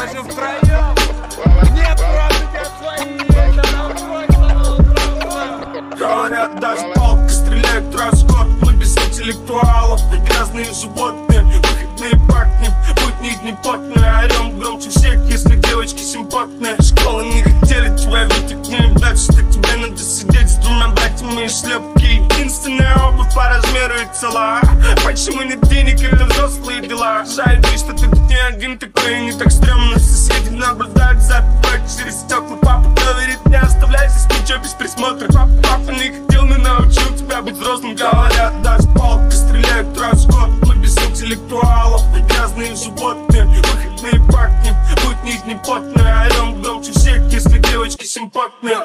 даже втроем. Нет, просто тебя свои. Говорят, даже палка стреляет расход. Мы без интеллектуалов, грязные животные. Выходные парни, будни не потные. Орем громче всех, если девочки симпатные. Школы не хотели тебя видеть, не дальше, так тебе надо сидеть с двумя братьями и шлепки. Единственная обувь по размеру и цела. Почему нет денег, это взрослые дела. Жаль, что ты не один такой, не так стрёмно. Соседи наблюдают за тобой через стекла. Папа говорит, не оставляй здесь ничего без присмотра. Папа не хотел, но научил тебя быть взрослым. Говорят, даже палка стреляет расход. Мы без интеллектуалов, грязные животные. Выходные парни, будни не потные. Орем громче всех, если девочки симпатные.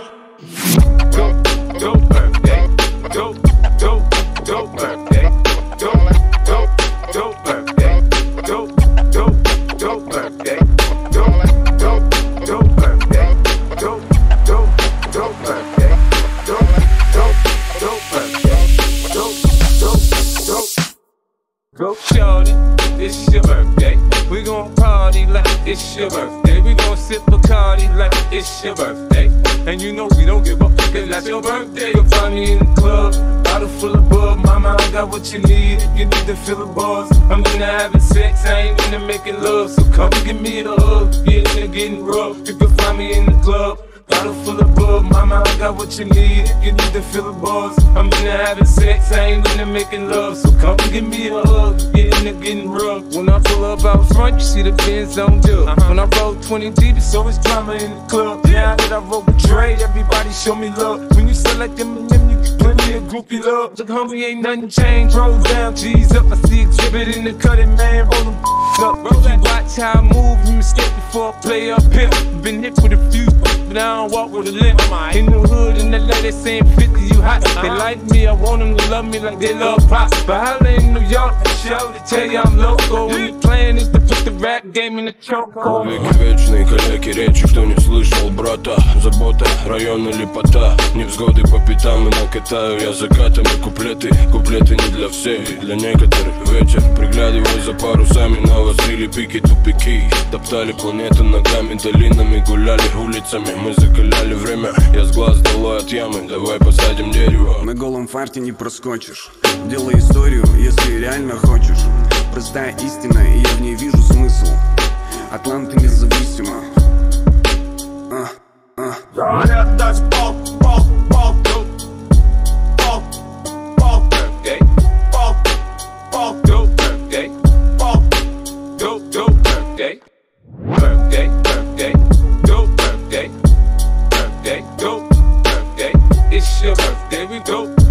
Go, go, birthday. Go, go, go, birthday. Go, go, go, birthday. Go, go, go, birthday. Go, go, go, birthday. Go, go, go, birthday. Go, go, go, birthday. Go, go, go. Go, shorty, it's your birthday. We gon' party like it's your birthday. We gon' sip Bacardi like it's your birthday. And you know we don't give up, cause that's your birthday. You'll find me in the club, bottle full of bub. Mama, I got what you need if you need to fill the bars. I'm into having sex, I ain't into making love. So come give me a hug, get into getting rough. You can find me in the club, bottle full of bub. Mama, I got what you need if you need to fill the bars. I'm into having sex, I ain't into making love. So come give me a hug, get into getting rough. When I pull up out front, you see the Benz on dub. When I roll 20 deep, it's always drama in the club. Now that I roll with Dre, everybody show me love. When you select them, you get plenty of groupie love. Look, homie, ain't nothing changed. Roll down, G's up. I see exhibit in the cutting, man. Roll them up. Roll that. Watch how I move. You mistake before I play up here. Been hit with a few, but I don't walk with a limp. In the hood, in the LA, they saying 50, you hot. They like me, I want them to love me like they love pop. But holla in New York, for sure, they tell you I'm local. When the plan is to put the rap game in the chokehold. Веки вечные, каляки речи, кто не слышал брата. Забота, район или пота. Невзгоды по пятам и накатаю я закатами куплеты. Куплеты не для всех, для некоторых вечер. Приглядываю за парусами, навострили пики, тупики. Топтали планету ногами, долинами гуляли улицами. Мы закаляли время, я с глаз долой от ямы. Давай посадим дерево. На голом фарте не проскочишь. Делай историю, если реально хочешь. Простая истина, и я в ней вижу смысл. Атланты независимо. Говорят, даже палк, палк, палк, палк, палк, Birthday, палк, палк, go birthday, палк. go birthday, birthday, birthday, go birthday, birthday, go birthday. It's your birthday, we go.